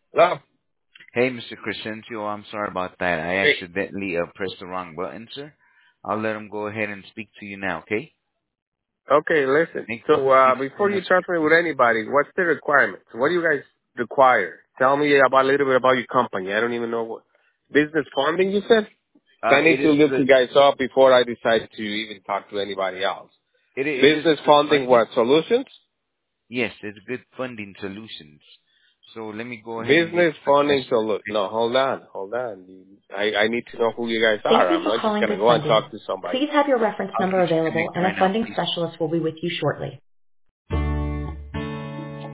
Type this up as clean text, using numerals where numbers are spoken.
Hello. Hey, Mr. Crescencio, I'm sorry about that. I Hey. accidentally pressed the wrong button, sir. I'll let him go ahead and speak to you now, okay? Okay, listen. So Thank you so before you much. transfer me with anybody, what's the requirements? What do you guys require? Tell me about a little bit about your company. I don't even know what business funding you said. I need It to is look good. you guys up before I decide to even talk to anybody else. It is Business good funding, funding. what solutions? Yes, it's good funding solutions. So let me go ahead and give Business you the funding question. solution. No, hold on. I need to know who you guys Thank are. you I'm for not just calling gonna Good go and Funding. talk to somebody. Please have your reference I'll number get you available connected and a right now, funding please. specialist will be with you shortly.